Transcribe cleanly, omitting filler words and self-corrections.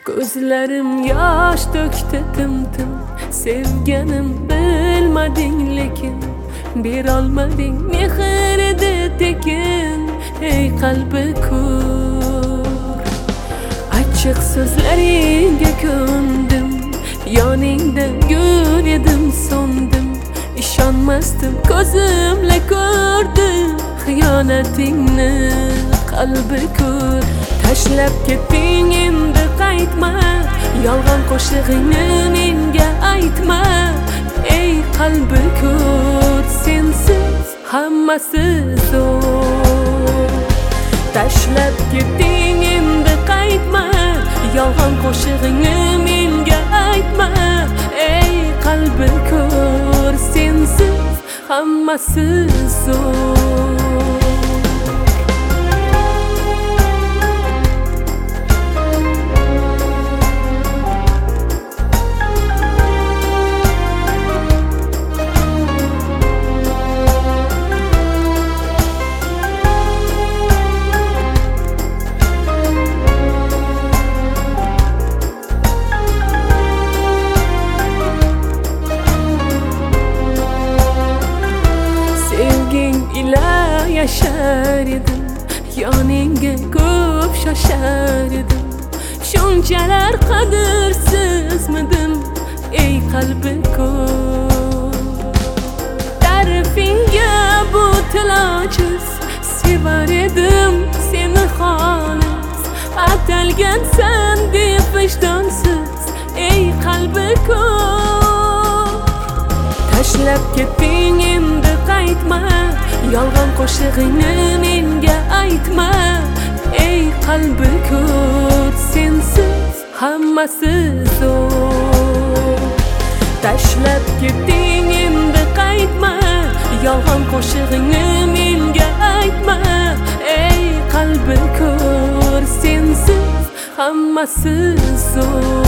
Gözlerim yaş döktü tım-tım. Sevganim bilmading lekin berolmading mehr tekin. Ey kalbi kur, açık sözleringga ko'ndim. Yoningda gul edim so'ndim. İşonmasdim ko'zimla ko'rdim xiyonatingni. Qalbi kur, tashlab ketding endi qaytma. Yolg'on qo'shig'ingni menga aytma. Ey qalbi kur, sensiz hammasi zo'r. Tashlab ketding endi qaytma. Yolg'on qo'shig'ingni menga aytma. Ey qalbi kur, sensiz hammasi zo'r. ila yaşar edim, yoningga ko'p shoshar edim. Shunchalar qadrsizmidim, ey qalbi ko'p. Ta'rifingga bu tilochiz sevar edim seni xolis. Atalgansan deb vijdonsiz, ey qalbi ko'p. Tashlab ketding endi qaytma. Yolg'on qo'shig'ingni menga aytma. Ey qalbi ko'p, sensiz hammasi zo'r. Tashlab ketding endi qaytma. Yolg'on qo'shig'ingni menga aytma. Ey qalbi ko'p, sensiz hammasi zo'r.